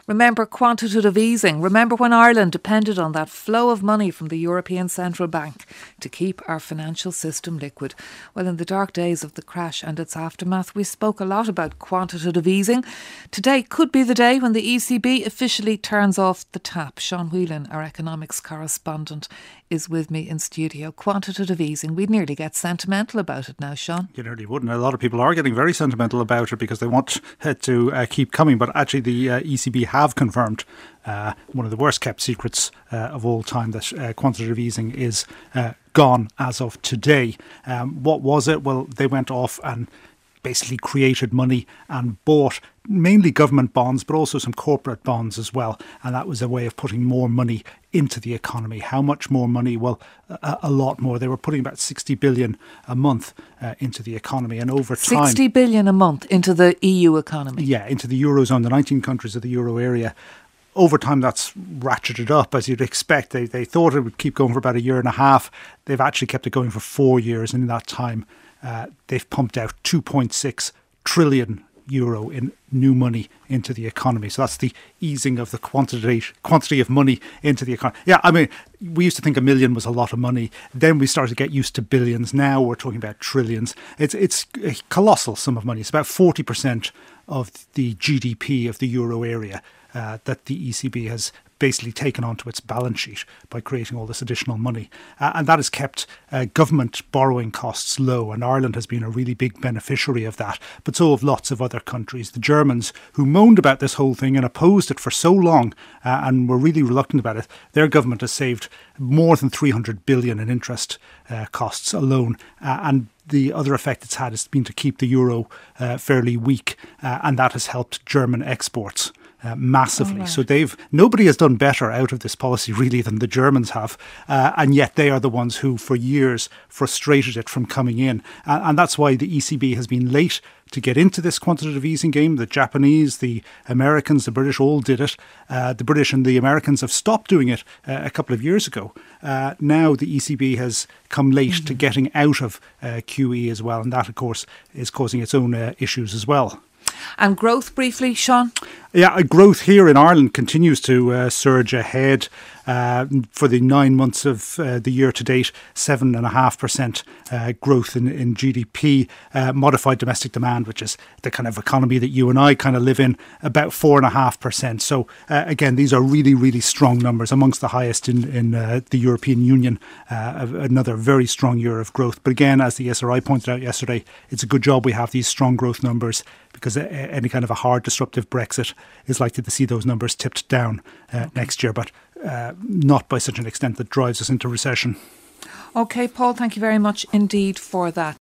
Remember quantitative easing. Remember when Ireland depended on that flow of money from the European Central Bank to keep our financial system liquid. Well, in the dark days of the crash and its aftermath, we spoke a lot about quantitative easing. Today could be the day when the ECB officially turns off the tap. Sean Whelan, our economics correspondent, is with me in studio. Quantitative easing, we'd nearly get sentimental about it now, Sean. You nearly wouldn't. A lot of people are getting very sentimental about it because they want it to keep coming. But actually the ECB have confirmed one of the worst kept secrets of all time, that quantitative easing is gone as of today. What was it? Well, they went off and basically created money and bought mainly government bonds, but also some corporate bonds as well. And that was a way of putting more money into the economy. How much more money? Well, a lot more. They were putting about 60 billion a month into the economy. And over time... 60 billion a month into the EU economy? Yeah, into the Eurozone, the 19 countries of the Euro area. Over time, that's ratcheted up, as you'd expect. They thought it would keep going for about a year and a half. They've actually kept it going for 4 years. And in that time, they've pumped out 2.6 trillion euro in new money into the economy. So that's the easing of the quantity of money into the economy. Yeah, I mean, we used to think a million was a lot of money. Then we started to get used to billions. Now we're talking about trillions. It's a colossal sum of money. It's about 40% of the GDP of the euro area that the ECB has basically taken onto its balance sheet by creating all this additional money. And that has kept government borrowing costs low, and Ireland has been a really big beneficiary of that. But so have lots of other countries. The Germans, who moaned about this whole thing and opposed it for so long and were really reluctant about it, their government has saved more than 300 billion in interest costs alone. And the other effect it's had has been to keep the euro fairly weak, and that has helped German exports massively. Right. So nobody has done better out of this policy really than the Germans have, and yet they are the ones who for years frustrated it from coming in, and that's why the ECB has been late to get into this quantitative easing game. The Japanese, the Americans, the British all did it. The British and the Americans have stopped doing it a couple of years ago. Now the ECB has come late to getting out of QE as well, and that of course is causing its own issues as well. And growth briefly, Sean? Yeah, growth here in Ireland continues to surge ahead. For the 9 months of the year to date, 7.5% growth in GDP. Modified domestic demand, which is the kind of economy that you and I kind of live in, about 4.5%. So again, these are really, really strong numbers, amongst the highest in the European Union. Another very strong year of growth. But again, as the SRI pointed out yesterday, it's a good job we have these strong growth numbers, because any kind of a hard disruptive Brexit is likely to see those numbers tipped down next year, but not by such an extent that drives us into recession. OK, Paul, thank you very much indeed for that.